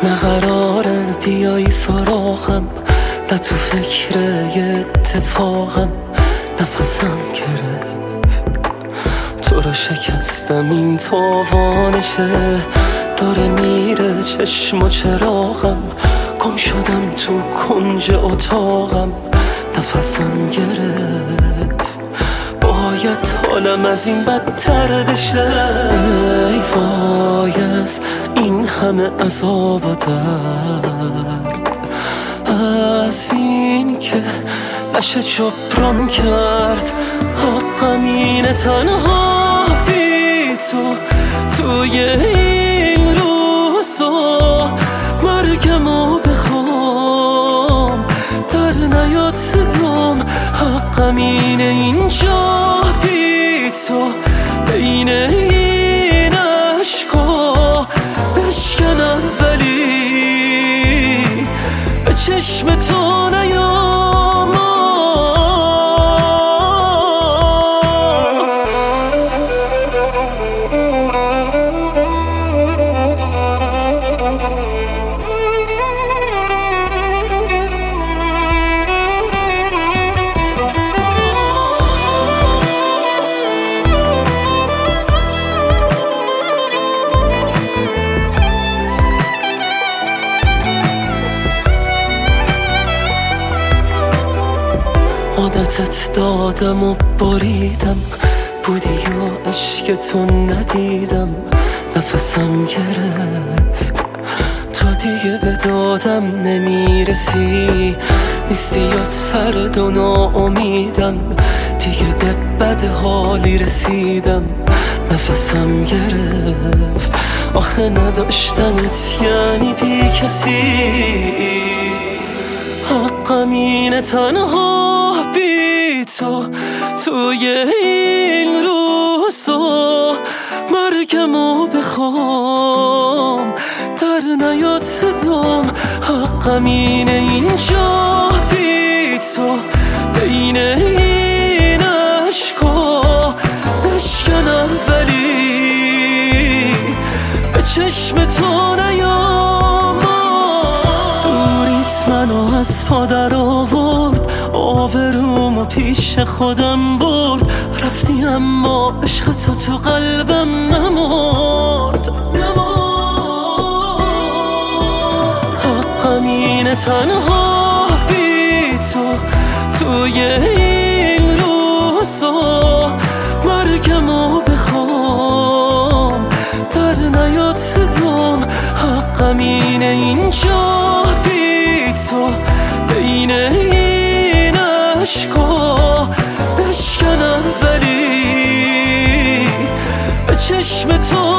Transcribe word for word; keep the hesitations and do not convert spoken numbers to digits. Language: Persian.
نه قراره بیایی سراغم، نه تو فکر یه اتفاقم. نفسم گرفت تو رو شکستم، این تاوانشه داره میره چشم و چراغم. گم شدم تو کنج اتاقم، نفسم گرفت باید حالم از این بدتر بشه. ای وای از این همه عذاب و درد، از این که نشه جبران کرد. حقم اینه تنها بی تو توی این روزا مرگمو بخوام، در نیاد صدام. حقم اینه اینجا بی تو بین این عشقا بشکنم، ولی به چشم تو نیام. عادتت دادم و بریدم، بودی یا عشق تو ندیدم. نفسم گرفت تو دیگه به دادم نمیرسی، نیستی یا سرد و ناامیدم. دیگه به بد حالی رسیدم، نفسم گرفت. آخه نداشتنت یعنی بی کسی. حقم اینه تنها بی تو توی این روزا مرگمو بخوام، در نیاد صدام. حقم اینه اینجا بی تو بین این عشقا بشکنم، ولی به چشم تو نیام. دوریت منو از پا در آورد، آبرومو پیش خودم برد. رفتی اما عشق تو تو قلبم نمرد. حقم اینه تنها بی تو توی این روزا مرگمو بخوام، در نیاد صدام. حقم اینه اینجا بی تو بین این عشقا بشکنم، ولی به چشم تو